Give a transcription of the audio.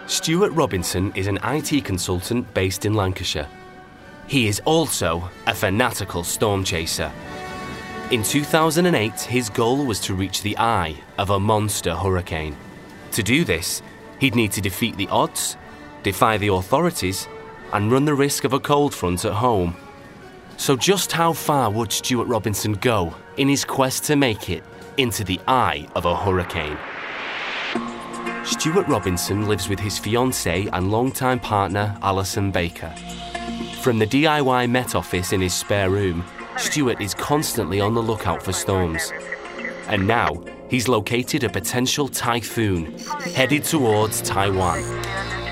Stuart Robinson is an IT consultant based in Lancashire. He is also a fanatical storm chaser. In 2008, his goal was to reach the eye of a monster hurricane. To do this, he'd need to defeat the odds, defy the authorities, and run the risk of a cold front at home. So just how far would Stuart Robinson go in his quest to make it into the eye of a hurricane? Stuart Robinson lives with his fiancée and longtime partner, Alison Baker. From the DIY Met Office in his spare room, Stuart is constantly on the lookout for storms. And now, he's located a potential typhoon, headed towards Taiwan.